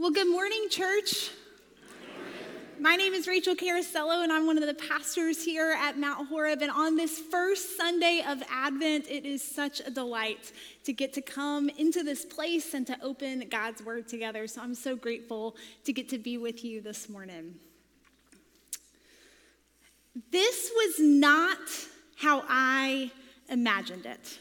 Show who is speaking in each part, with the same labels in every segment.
Speaker 1: Well, good morning, church. My name is Rachel Carasello, and I'm one of the pastors here at Mount Horeb. And on this first Sunday of Advent, it is such a delight to get to come into this place and to open God's Word together. So I'm so grateful to get to be with you this morning. This was not how I imagined it.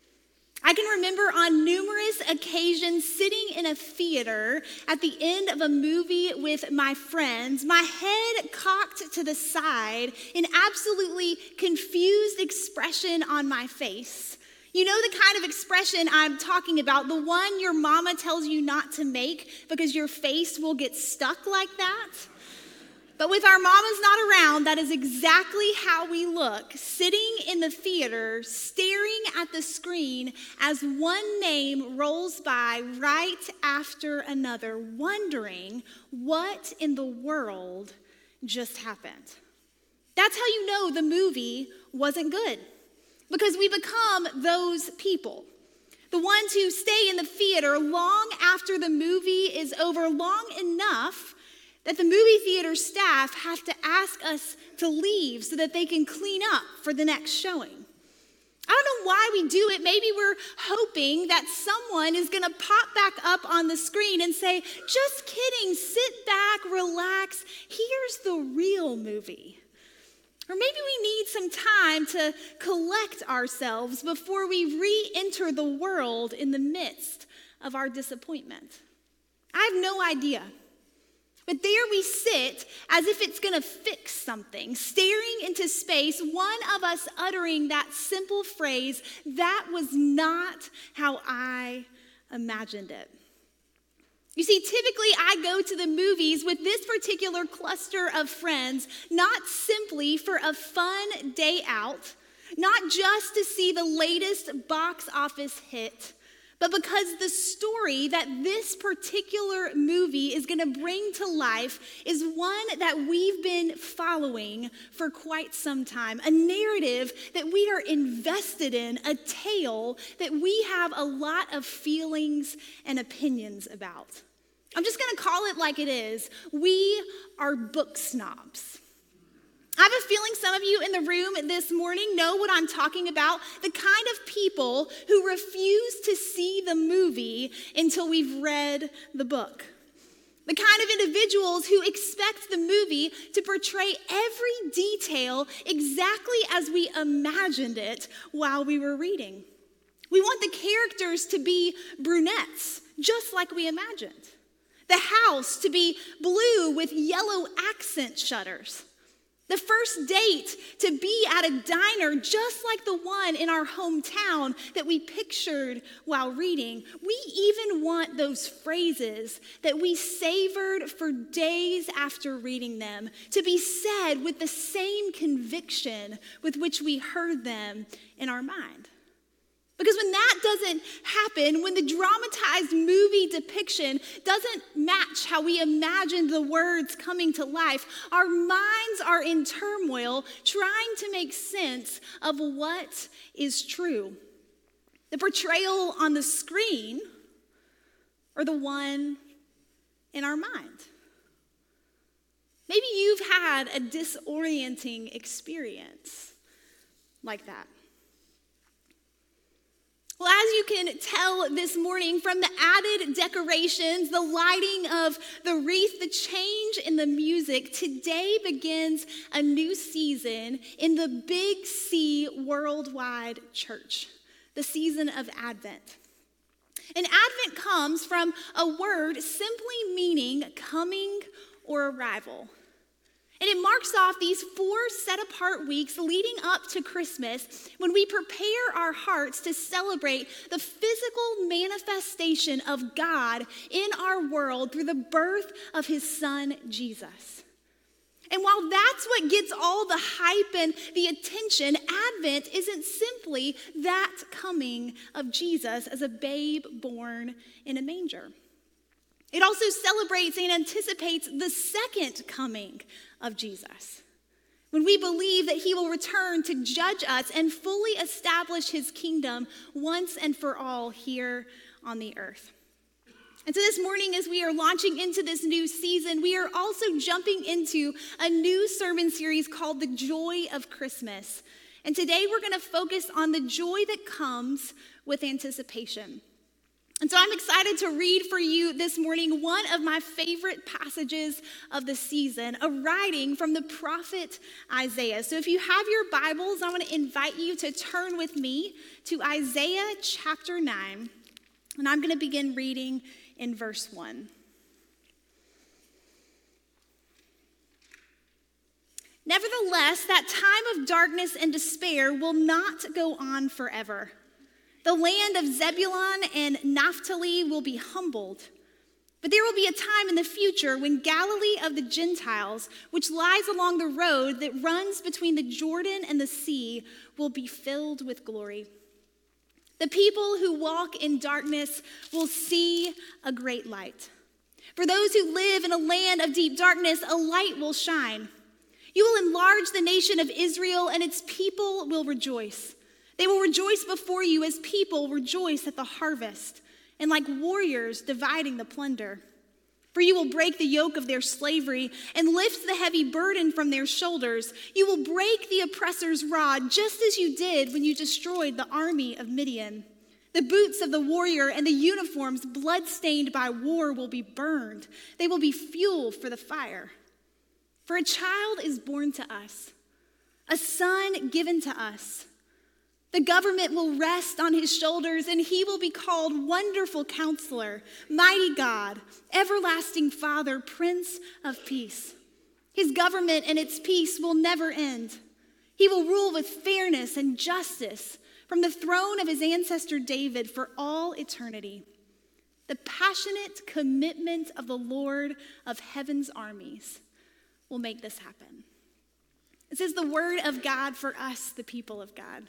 Speaker 1: I can remember on numerous occasions sitting in a theater at the end of a movie with my friends, my head cocked to the side, an absolutely confused expression on my face. You know the kind of expression I'm talking about, the one your mama tells you not to make because your face will get stuck like that? But with our mamas not around, that is exactly how we look, sitting in the theater, staring at the screen as one name rolls by right after another, wondering what in the world just happened. That's how you know the movie wasn't good, because we become those people. The ones who stay in the theater long after the movie is over, long enough that the movie theater staff have to ask us to leave so that they can clean up for the next showing. I don't know why we do it. Maybe we're hoping that someone is going to pop back up on the screen and say, just kidding, sit back, relax, here's the real movie. Or maybe we need some time to collect ourselves before we re-enter the world in the midst of our disappointment. I have no idea. But there we sit as if it's going to fix something, staring into space, one of us uttering that simple phrase, that was not how I imagined it. You see, typically I go to the movies with this particular cluster of friends, not simply for a fun day out, not just to see the latest box office hit, but because the story that this particular movie is going to bring to life is one that we've been following for quite some time, a narrative that we are invested in, a tale that we have a lot of feelings and opinions about. I'm just going to call it like it is. We are book snobs. I have a feeling some of you in the room this morning know what I'm talking about, the kind of people who refuse to see the movie until we've read the book. The kind of individuals who expect the movie to portray every detail exactly as we imagined it while we were reading. We want the characters to be brunettes, just like we imagined. The house to be blue with yellow accent shutters. The first date to be at a diner just like the one in our hometown that we pictured while reading. We even want those phrases that we savored for days after reading them to be said with the same conviction with which we heard them in our mind. Because when that doesn't happen, when the dramatized movie depiction doesn't match how we imagined the words coming to life, our minds are in turmoil trying to make sense of what is true. The portrayal on the screen or the one in our mind. Maybe you've had a disorienting experience like that. Well, as you can tell this morning from the added decorations, the lighting of the wreath, the change in the music, today begins a new season in the Big C Worldwide Church, the season of Advent. And Advent comes from a word simply meaning coming or arrival. And it marks off these 4 set-apart weeks leading up to Christmas when we prepare our hearts to celebrate the physical manifestation of God in our world through the birth of his son, Jesus. And while that's what gets all the hype and the attention, Advent isn't simply that coming of Jesus as a babe born in a manger. It also celebrates and anticipates the second coming of Jesus, when we believe that he will return to judge us and fully establish his kingdom once and for all here on the earth. And so this morning, as we are launching into this new season, we are also jumping into a new sermon series called The Joy of Christmas. And today we're going to focus on the joy that comes with anticipation. And so I'm excited to read for you this morning one of my favorite passages of the season, a writing from the prophet Isaiah. So if you have your Bibles, I want to invite you to turn with me to Isaiah chapter 9. And I'm going to begin reading in verse 1. Nevertheless, that time of darkness and despair will not go on forever. The land of Zebulun and Naphtali will be humbled. But there will be a time in the future when Galilee of the Gentiles, which lies along the road that runs between the Jordan and the sea, will be filled with glory. The people who walk in darkness will see a great light. For those who live in a land of deep darkness, a light will shine. You will enlarge the nation of Israel, and its people will rejoice. They will rejoice before you as people rejoice at the harvest, and like warriors dividing the plunder. For you will break the yoke of their slavery and lift the heavy burden from their shoulders. You will break the oppressor's rod, just as you did when you destroyed the army of Midian. The boots of the warrior and the uniforms blood-stained by war will be burned. They will be fuel for the fire. For a child is born to us, a son given to us. The government will rest on his shoulders, and he will be called Wonderful Counselor, Mighty God, Everlasting Father, Prince of Peace. His government and its peace will never end. He will rule with fairness and justice from the throne of his ancestor David for all eternity. The passionate commitment of the Lord of heaven's armies will make this happen. This is the word of God for us, the people of God.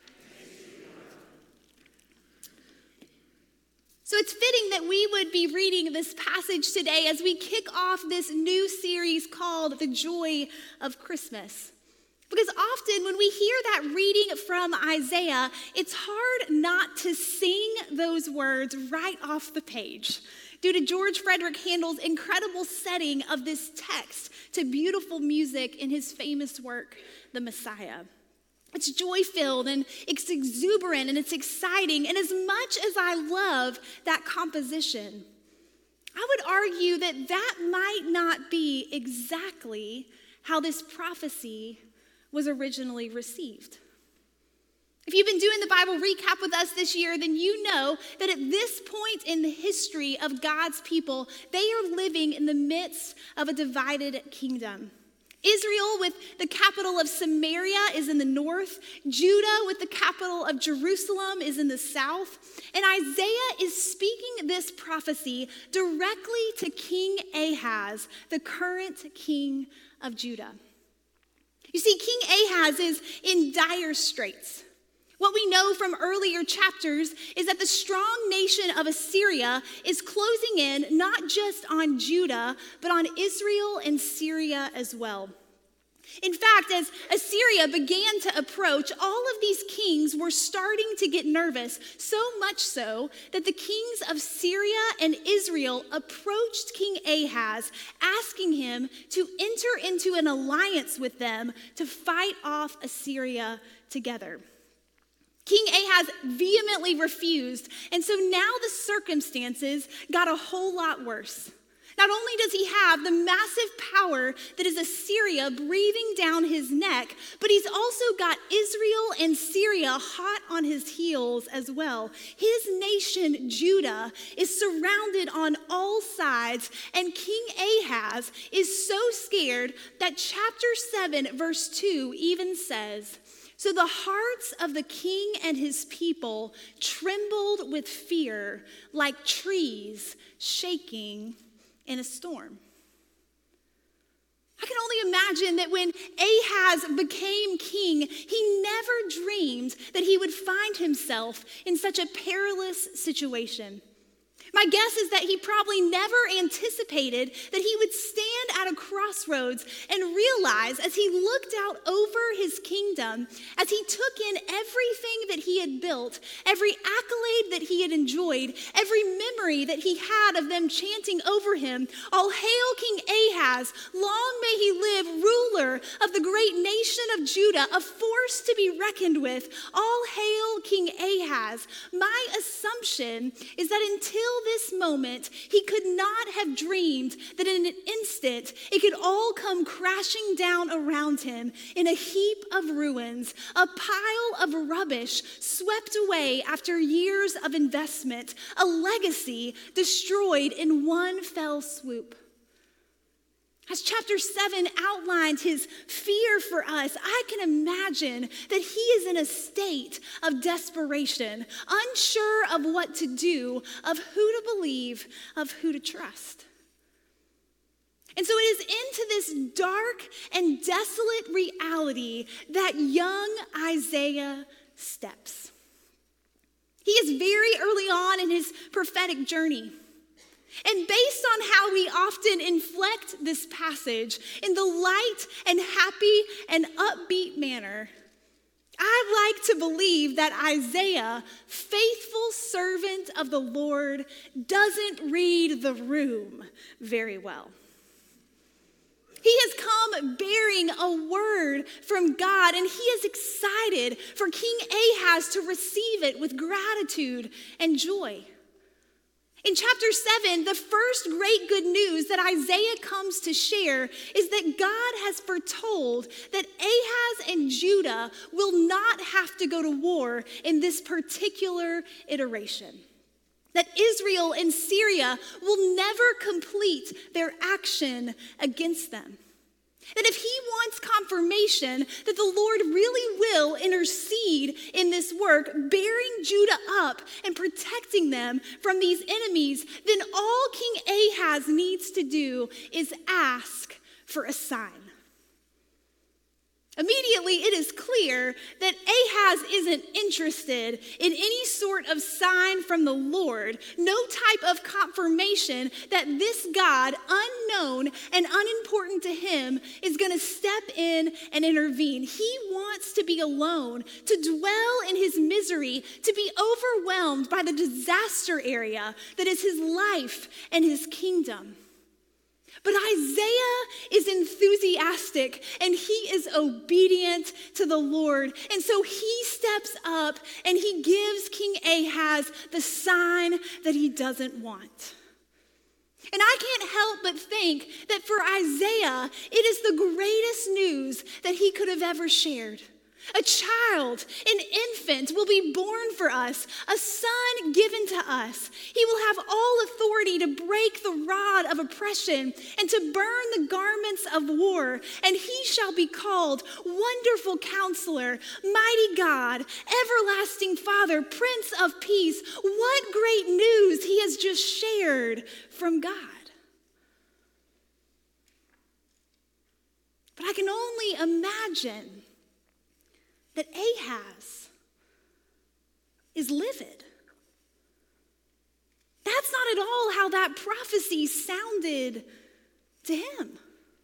Speaker 1: So it's fitting that we would be reading this passage today as we kick off this new series called The Joy of Christmas. Because often when we hear that reading from Isaiah, it's hard not to sing those words right off the page due to George Frederick Handel's incredible setting of this text to beautiful music in his famous work, The Messiah. It's joy-filled and it's exuberant and it's exciting. And as much as I love that composition, I would argue that that might not be exactly how this prophecy was originally received. If you've been doing the Bible recap with us this year, then you know that at this point in the history of God's people, they are living in the midst of a divided kingdom. Israel with the capital of Samaria is in the north. Judah with the capital of Jerusalem is in the south. And Isaiah is speaking this prophecy directly to King Ahaz, the current king of Judah. You see, King Ahaz is in dire straits. What we know from earlier chapters is that the strong nation of Assyria is closing in not just on Judah, but on Israel and Syria as well. In fact, as Assyria began to approach, all of these kings were starting to get nervous, so much so that the kings of Syria and Israel approached King Ahaz, asking him to enter into an alliance with them to fight off Assyria together. King Ahaz vehemently refused, and so now the circumstances got a whole lot worse. Not only does he have the massive power that is Assyria breathing down his neck, but he's also got Israel and Syria hot on his heels as well. His nation, Judah, is surrounded on all sides, and King Ahaz is so scared that chapter 7, verse 2 even says, "So the hearts of the king and his people trembled with fear like trees shaking in a storm." I can only imagine that when Ahaz became king, he never dreamed that he would find himself in such a perilous situation. My guess is that he probably never anticipated that he would stand at a crossroads and realize, as he looked out over his kingdom, as he took in everything that he had built, every accolade that he had enjoyed, every memory that he had of them chanting over him, "All hail King Ahaz, long may he live, ruler of the great nation of Judah, a force to be reckoned with. All hail King Ahaz." My assumption is that until this moment, he could not have dreamed that in an instant it could all come crashing down around him in a heap of ruins, a pile of rubbish swept away after years of investment, a legacy destroyed in one fell swoop. As chapter 7 outlined his fear for us, I can imagine that he is in a state of desperation, unsure of what to do, of who to believe, of who to trust. And so it is into this dark and desolate reality that young Isaiah steps. He is very early on in his prophetic journey. And based on how we often inflect this passage in the light and happy and upbeat manner, I like to believe that Isaiah, faithful servant of the Lord, doesn't read the room very well. He has come bearing a word from God, and he is excited for King Ahaz to receive it with gratitude and joy. In chapter 7, the first great good news that Isaiah comes to share is that God has foretold that Ahaz and Judah will not have to go to war in this particular iteration. That Israel and Syria will never complete their action against them. That if he wants confirmation that the Lord really will intercede in this work, bearing Judah up and protecting them from these enemies, then all King Ahaz needs to do is ask for a sign. Immediately, it is clear that Ahaz isn't interested in any sort of sign from the Lord, no type of confirmation that this God, unknown and unimportant to him, is going to step in and intervene. He wants to be alone, to dwell in his misery, to be overwhelmed by the disaster area that is his life and his kingdom. But Isaiah is enthusiastic and he is obedient to the Lord. And so he steps up and he gives King Ahaz the sign that he doesn't want. And I can't help but think that for Isaiah, it is the greatest news that he could have ever shared. A child, an infant, will be born for us, a son given to us. He will have all authority to break the rod of oppression and to burn the garments of war. And he shall be called Wonderful Counselor, Mighty God, Everlasting Father, Prince of Peace. What great news he has just shared from God. But I can only imagine that Ahaz is livid. That's not at all how that prophecy sounded to him.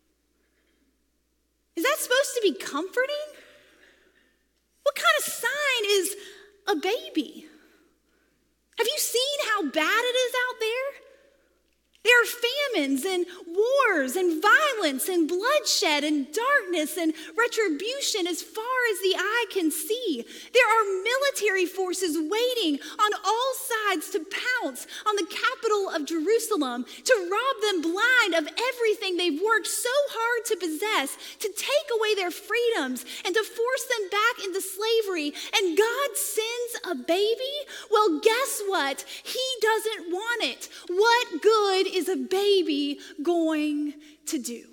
Speaker 1: Is that supposed to be comforting? What kind of sign is a baby? Have you seen how bad it is out there? There are famines and wars and violence and bloodshed and darkness and retribution as far as the eye can see. There are military forces waiting on all sides to pounce on the capital of Jerusalem, to rob them blind of everything they've worked so hard to possess, to take away their freedoms and to force them back into slavery. And God sends a baby? Well, guess what? He doesn't want it. What good is a baby going to do?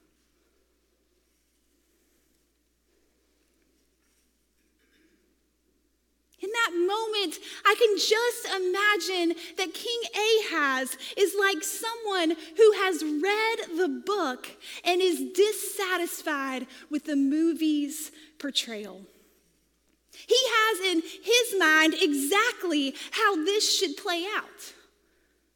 Speaker 1: In that moment, I can just imagine that King Ahaz is like someone who has read the book and is dissatisfied with the movie's portrayal. He has in his mind exactly how this should play out.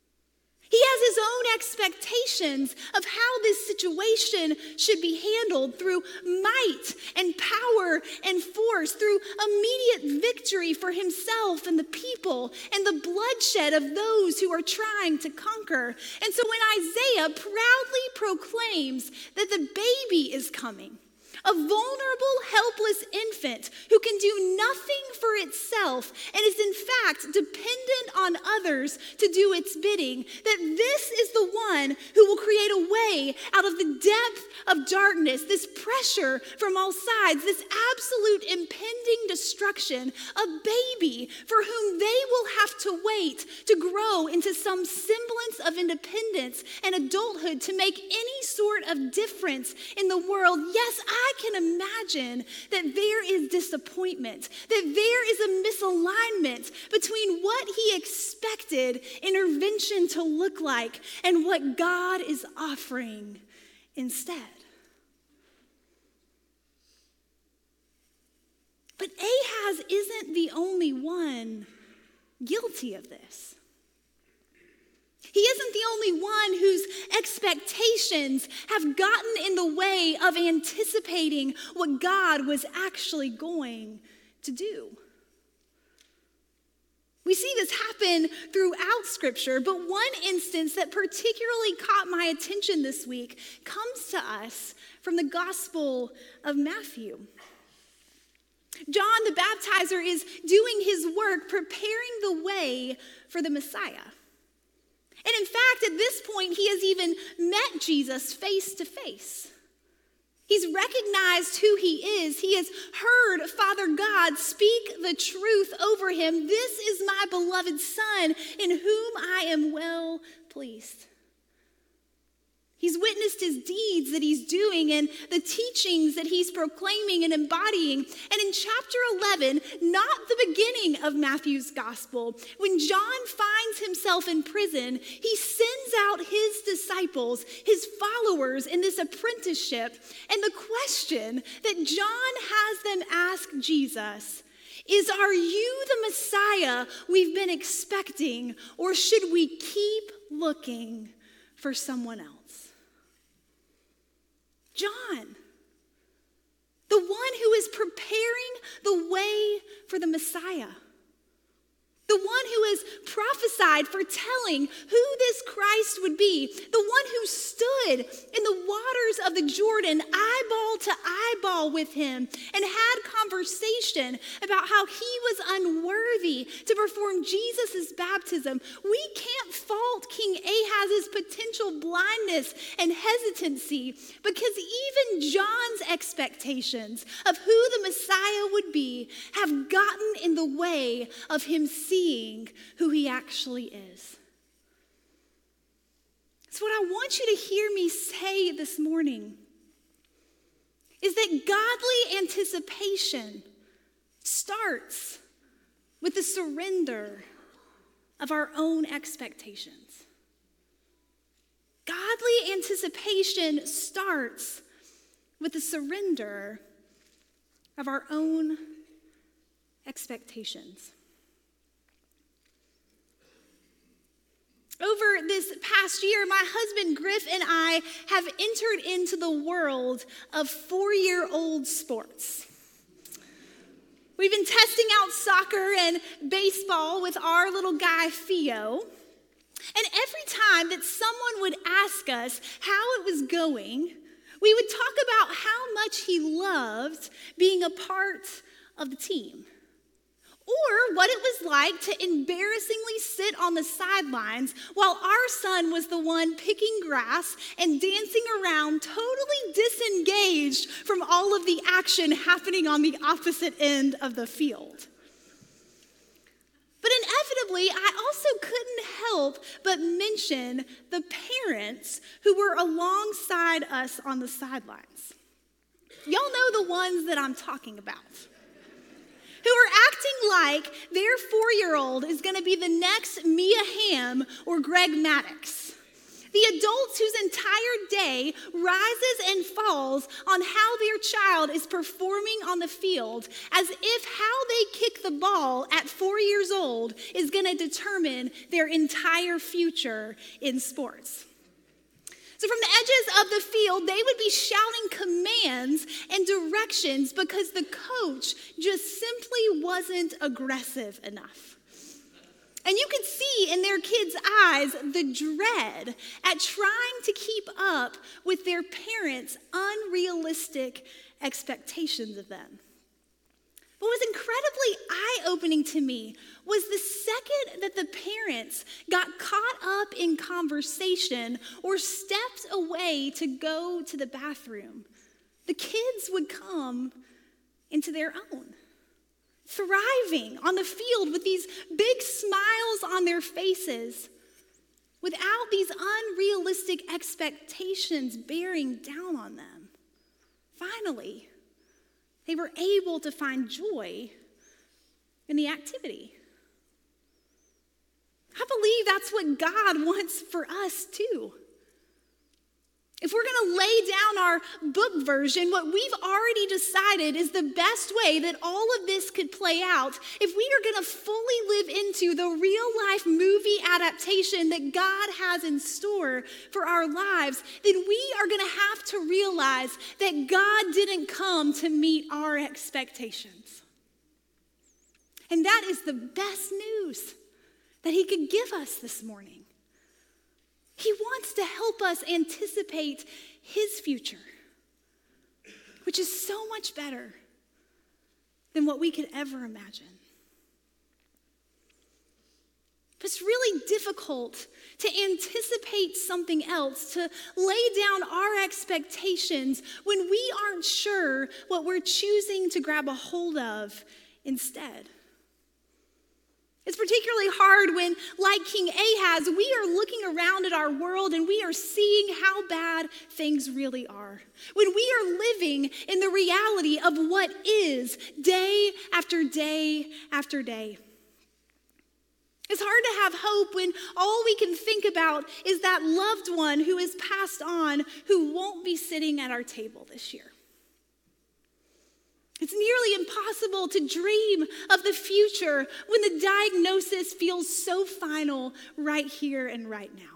Speaker 1: He has his own expectations of how this situation should be handled through might and power and force, through immediate victory for himself and the people and the bloodshed of those who are trying to conquer. And so when Isaiah proudly proclaims that the baby is coming, a vulnerable, helpless infant who can do nothing for itself and is in fact dependent on others to do its bidding, that this is the one who will create a way out of the depth of darkness, this pressure from all sides, this absolute impending destruction, a baby for whom they will have to wait to grow into some semblance of independence and adulthood to make any sort of difference in the world. Yes, I can imagine that there is disappointment, that there is a misalignment between what he expected intervention to look like and what God is offering instead. But Ahaz isn't the only one guilty of this. He isn't the only one whose expectations have gotten in the way of anticipating what God was actually going to do. We see this happen throughout Scripture, but one instance that particularly caught my attention this week comes to us from the Gospel of Matthew. John the Baptizer is doing his work preparing the way for the Messiah. And in fact, at this point, he has even met Jesus face to face. He's recognized who he is. He has heard Father God speak the truth over him. This is my beloved Son in whom I am well pleased. He's witnessed his deeds that he's doing and the teachings that he's proclaiming and embodying. And in chapter 11, not the beginning of Matthew's gospel, when John finds himself in prison, he sends out his disciples, his followers in this apprenticeship. And the question that John has them ask Jesus is, are you the Messiah we've been expecting, or should we keep looking for someone else? John, the one who is preparing the way for the Messiah, the one who is prophesied for telling who this Christ would be, the one who stood in the waters of the Jordan eyeball to eyeball with him and had conversation about how he was unworthy to perform Jesus' baptism. We can't fault King Ahaz's potential blindness and hesitancy, because even John's expectations of who the Messiah would be have gotten in the way of him seeing who he actually is. So what I want you to hear me say this morning is that godly anticipation starts with the surrender of our own expectations. Godly anticipation starts with the surrender of our own expectations. Over this past year, my husband Griff and I have entered into the world of 4-year-old sports. We've been testing out soccer and baseball with our little guy, Theo. And every time that someone would ask us how it was going, we would talk about how much he loved being a part of the team. Or what it was like to embarrassingly sit on the sidelines while our son was the one picking grass and dancing around, totally disengaged from all of the action happening on the opposite end of the field. But inevitably, I also couldn't help but mention the parents who were alongside us on the sidelines. Y'all know the ones that I'm talking about, who are acting like their 4-year-old is going to be the next Mia Hamm or Greg Maddux. The adults whose entire day rises and falls on how their child is performing on the field, as if how they kick the ball at 4 years old is going to determine their entire future in sports. So from the edges of the field, they would be shouting commands and directions because the coach just simply wasn't aggressive enough. And you could see in their kids' eyes the dread at trying to keep up with their parents' unrealistic expectations of them. What was incredibly eye-opening to me was the second that the parents got caught up in conversation or stepped away to go to the bathroom, the kids would come into their own, thriving on the field with these big smiles on their faces, without these unrealistic expectations bearing down on them. Finally, they were able to find joy in the activity. I believe that's what God wants for us too. If we're going to lay down our book version, what we've already decided is the best way that all of this could play out, if we are going to fully live into the real life movie adaptation that God has in store for our lives, then we are going to have to realize that God didn't come to meet our expectations. And that is the best news that he could give us this morning. He wants to help us anticipate his future, which is so much better than what we could ever imagine. But it's really difficult to anticipate something else, to lay down our expectations when we aren't sure what we're choosing to grab a hold of instead. It's particularly hard when, like King Ahaz, we are looking around at our world and we are seeing how bad things really are. When we are living in the reality of what is day after day after day. It's hard to have hope when all we can think about is that loved one who is passed on who won't be sitting at our table this year. It's nearly impossible to dream of the future when the diagnosis feels so final right here and right now.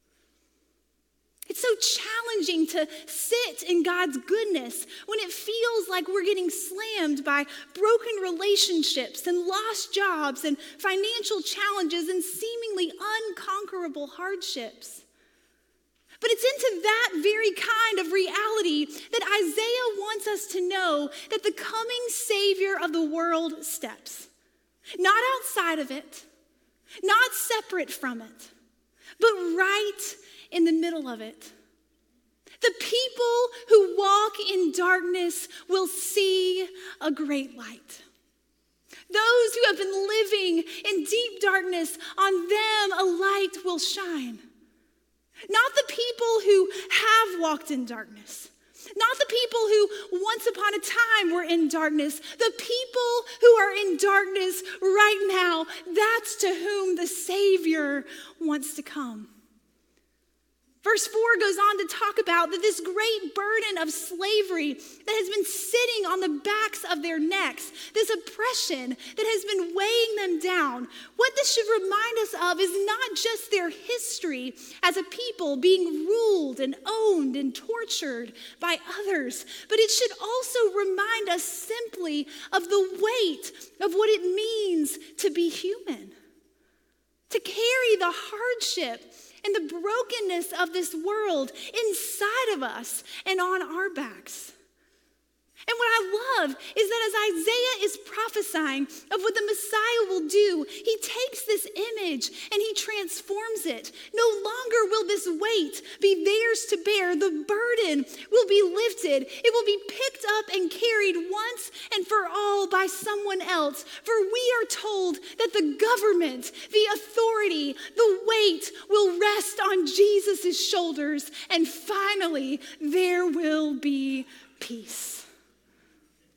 Speaker 1: It's so challenging to sit in God's goodness when it feels like we're getting slammed by broken relationships and lost jobs and financial challenges and seemingly unconquerable hardships. But it's into that very kind of reality that Isaiah wants us to know that the coming Savior of the world steps. Not outside of it, not separate from it, but right in the middle of it. The people who walk in darkness will see a great light. Those who have been living in deep darkness, on them a light will shine. Not the people who have walked in darkness. Not the people who once upon a time were in darkness. The people who are in darkness right now, that's to whom the Savior wants to come. Verse 4 goes on to talk about that this great burden of slavery that has been sitting on the backs of their necks, this oppression that has been weighing them down, what this should remind us of is not just their history as a people being ruled and owned and tortured by others, but it should also remind us simply of the weight of what it means to be human, to carry the hardship and the brokenness of this world inside of us and on our backs. And what I love is that as Isaiah is prophesying of what the Messiah will do, he takes this image and he transforms it. No longer will this weight be theirs to bear. The burden will be lifted. It will be picked up and carried once and for all by someone else. For we are told that the government, the authority, the weight will rest on Jesus' shoulders, and finally there will be peace.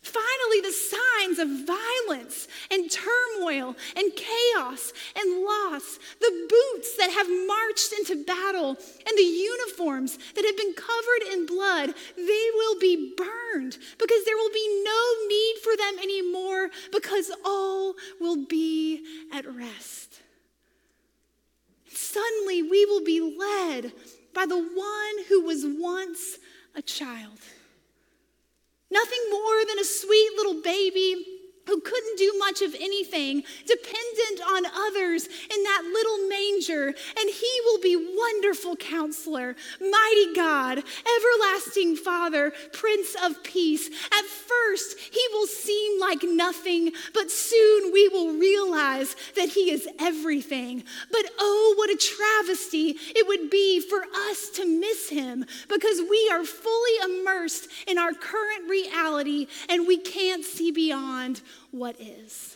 Speaker 1: Finally, the signs of violence and turmoil and chaos and loss, the boots that have marched into battle and the uniforms that have been covered in blood, they will be burned because there will be no need for them anymore because all will be at rest. Suddenly, we will be led by the one who was once a child. Nothing more than a sweet little baby who couldn't do much of anything, dependent on others in that little manger. And he will be Wonderful Counselor, Mighty God, Everlasting Father, Prince of Peace. At first, he will seem like nothing, but soon we will realize that he is everything. But oh, what a travesty it would be for us to miss him because we are fully immersed in our current reality and we can't see beyond what is.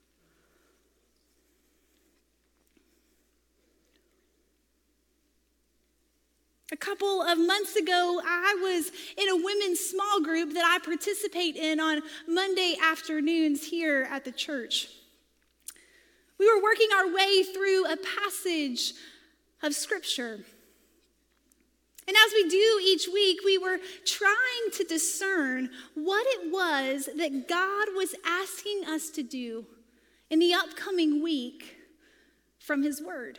Speaker 1: A couple of months ago, I was in a women's small group that I participate in on Monday afternoons here at the church. We were working our way through a passage of Scripture. And as we do each week, we were trying to discern what it was that God was asking us to do in the upcoming week from his word.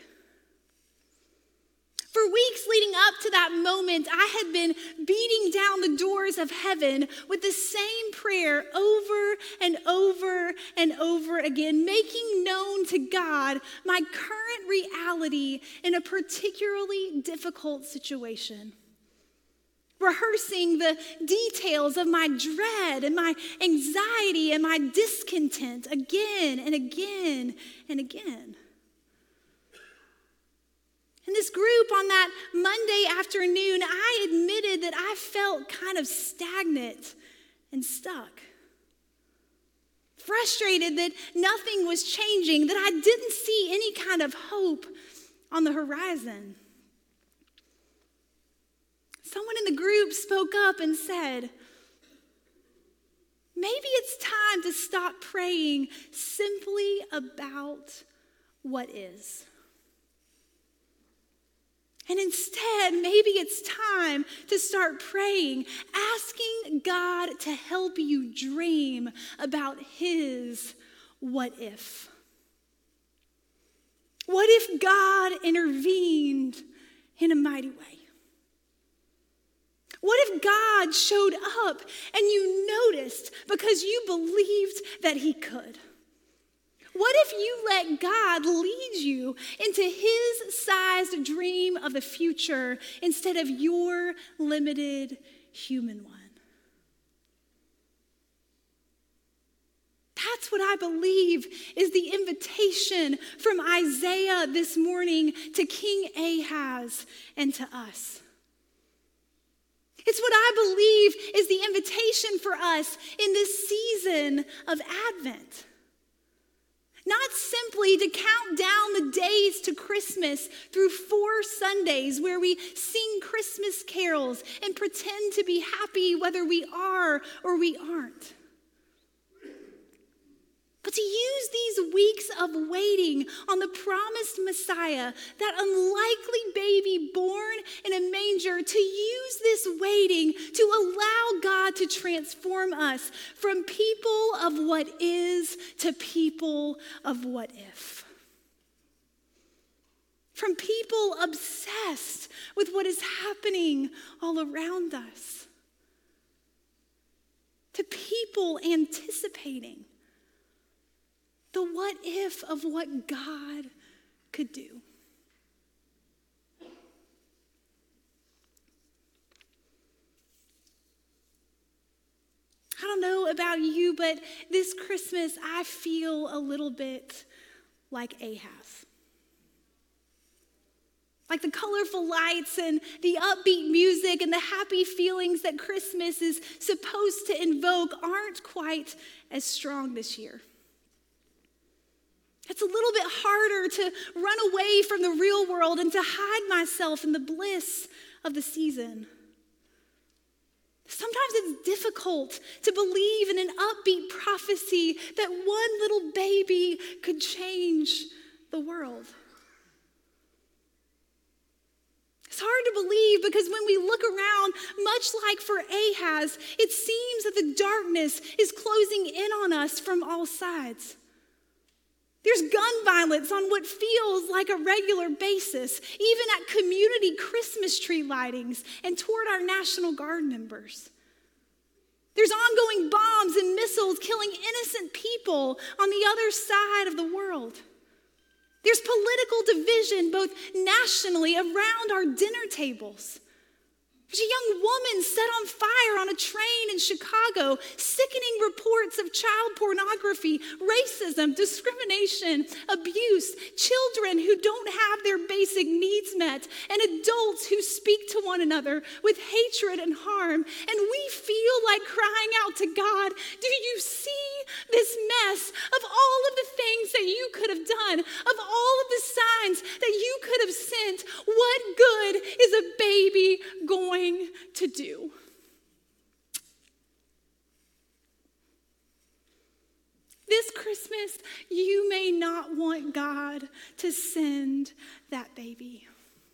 Speaker 1: For weeks leading up to that moment, I had been beating down the doors of heaven with the same prayer over and over and over again, making known to God my current reality in a particularly difficult situation. Rehearsing the details of my dread and my anxiety and my discontent again and again and again. In this group on that Monday afternoon, I admitted that I felt kind of stagnant and stuck. Frustrated that nothing was changing, that I didn't see any kind of hope on the horizon. Someone in the group spoke up and said, maybe it's time to stop praying simply about what is. And instead, maybe it's time to start praying, asking God to help you dream about his what if. What if God intervened in a mighty way? What if God showed up and you noticed because you believed that he could? What if you let God lead you into his sized dream of the future instead of your limited human one? That's what I believe is the invitation from Isaiah this morning to King Ahaz and to us. It's what I believe is the invitation for us in this season of Advent. Not simply to count down the days to Christmas through 4 Sundays where we sing Christmas carols and pretend to be happy whether we are or we aren't. But to use these weeks of waiting on the promised Messiah, that unlikely baby born in a manger, to use this waiting to allow God to transform us from people of what is to people of what if. From people obsessed with what is happening all around us, to people anticipating the what if of what God could do. I don't know about you, but this Christmas I feel a little bit like Ahaz. Like the colorful lights and the upbeat music and the happy feelings that Christmas is supposed to invoke aren't quite as strong this year. It's a little bit harder to run away from the real world and to hide myself in the bliss of the season. Sometimes it's difficult to believe in an upbeat prophecy that one little baby could change the world. It's hard to believe because when we look around, much like for Ahaz, it seems that the darkness is closing in on us from all sides. There's gun violence on what feels like a regular basis, even at community Christmas tree lightings and toward our National Guard members. There's ongoing bombs and missiles killing innocent people on the other side of the world. There's political division both nationally around our dinner tables. There's a young woman set on fire on a train in Chicago, sickening reports of child pornography, racism, discrimination, abuse, children who don't have their basic needs met, and adults who speak to one another with hatred and harm. And we feel like crying out to God, do you see this mess of all of the things that you could have done, of all of the signs that you could have sent? What good is a baby going to do? This Christmas, you may not want God to send that baby.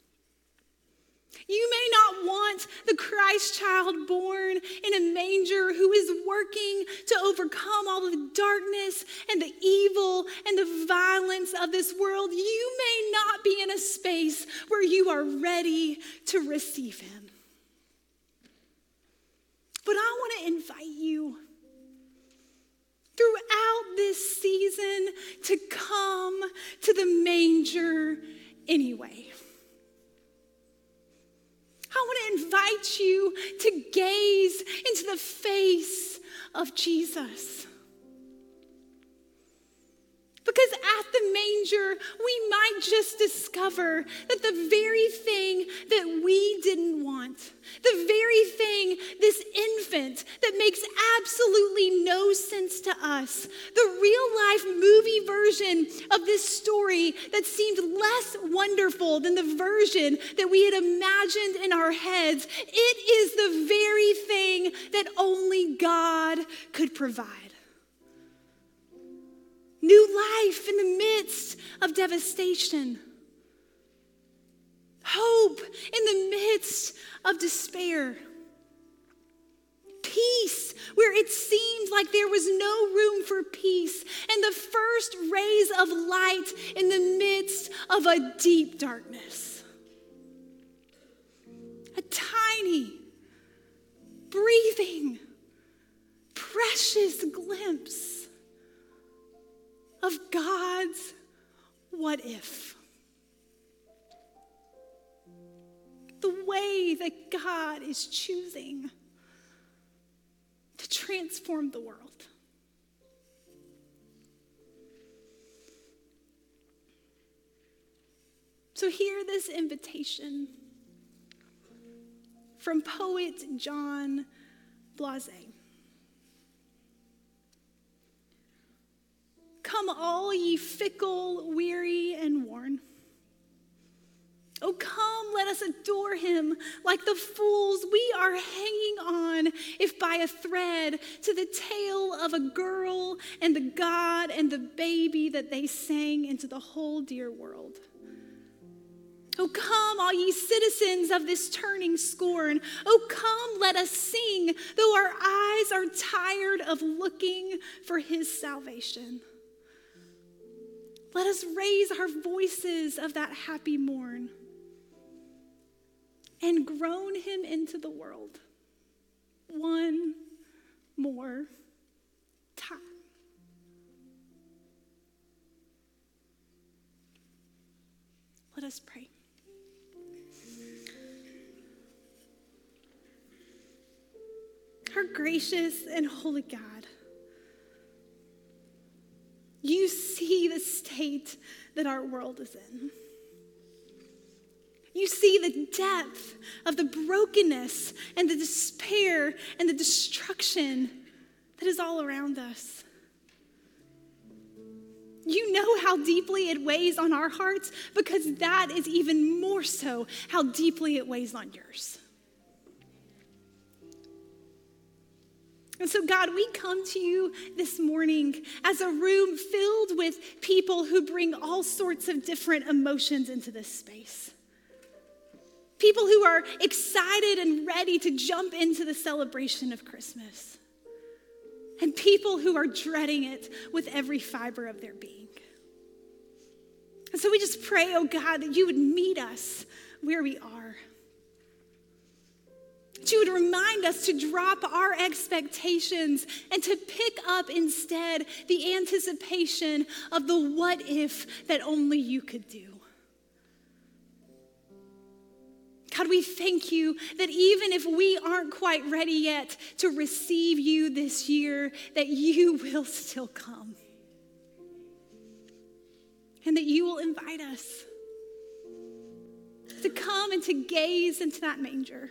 Speaker 1: You may not want the Christ child born in a manger who is working to overcome all of the darkness and the evil and the violence of this world. You may not be in a space where you are ready to receive him. But I want to invite you throughout this season to come to the manger anyway. I want to invite you to gaze into the face of Jesus. Because at the manger, we might just discover that the very thing that we didn't want, the very thing, this infant that makes absolutely no sense to us, the real-life movie version of this story that seemed less wonderful than the version that we had imagined in our heads, it is the very thing that only God could provide. New life in the midst of devastation. Hope in the midst of despair. Peace where it seemed like there was no room for peace. And the first rays of light in the midst of a deep darkness. A tiny, breathing, precious glimpse of God's what if. The way that God is choosing to transform the world. So hear this invitation from poet John Blase. Come all ye fickle, weary, and worn. Oh, come, let us adore him like the fools we are hanging on, if by a thread, to the tale of a girl and the God and the baby that they sang into the whole dear world. Oh, come, all ye citizens of this turning scorn. Oh, come, let us sing, though our eyes are tired of looking for his salvation. Let us raise our voices of that happy morn and groan him into the world one more time. Let us pray. Our gracious and holy God, you see the state that our world is in. You see the depth of the brokenness and the despair and the destruction that is all around us. You know how deeply it weighs on our hearts, because that is even more so how deeply it weighs on yours. And so, God, we come to you this morning as a room filled with people who bring all sorts of different emotions into this space. People who are excited and ready to jump into the celebration of Christmas. And people who are dreading it with every fiber of their being. And so we just pray, oh God, that you would meet us where we are. That you would remind us to drop our expectations and to pick up instead the anticipation of the what if that only you could do. God, we thank you that even if we aren't quite ready yet to receive you this year, that you will still come. And that you will invite us to come and to gaze into that manger.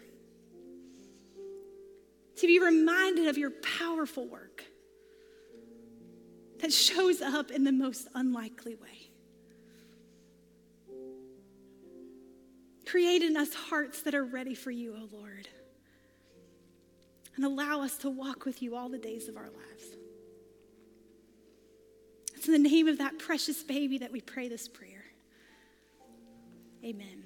Speaker 1: To be reminded of your powerful work that shows up in the most unlikely way. Create in us hearts that are ready for you, O Lord. And allow us to walk with you all the days of our lives. It's in the name of that precious baby that we pray this prayer. Amen.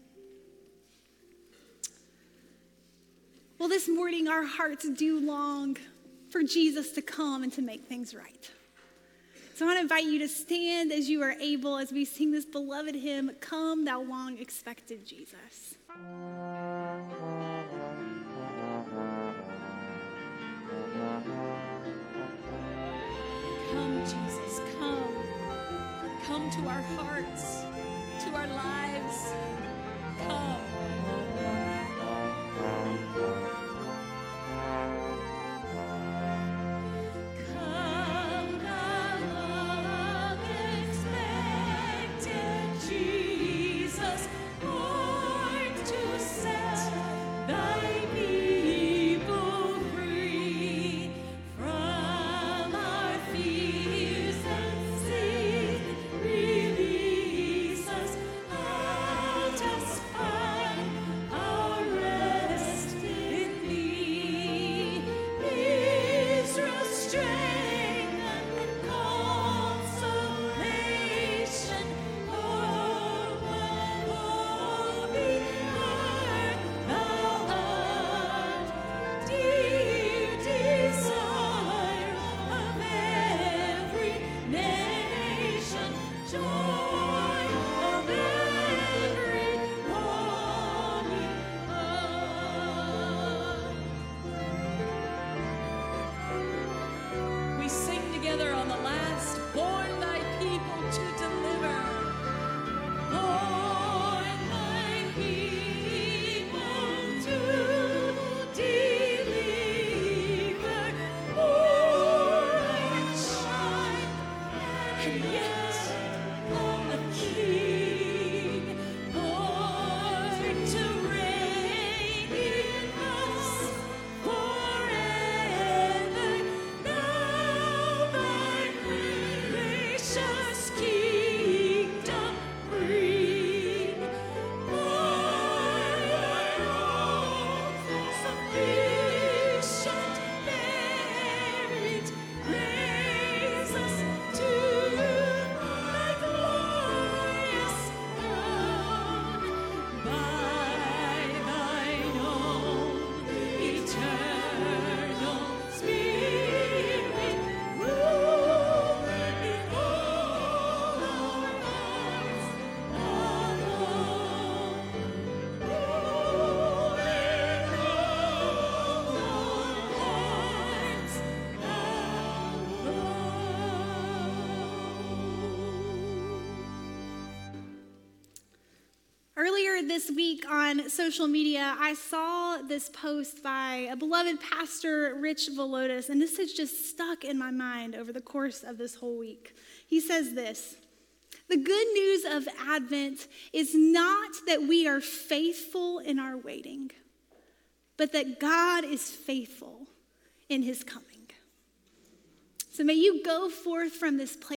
Speaker 1: Well, this morning our hearts do long for Jesus to come and to make things right. So I want to invite you to stand as you are able as we sing this beloved hymn, Come Thou Long Expected Jesus. Come, Jesus, come. Come to our hearts, to our lives. Come. This week on social media, I saw this post by a beloved pastor, Rich Villodas, and this has just stuck in my mind over the course of this whole week. He says this: the good news of Advent is not that we are faithful in our waiting, but that God is faithful in his coming. So may you go forth from this place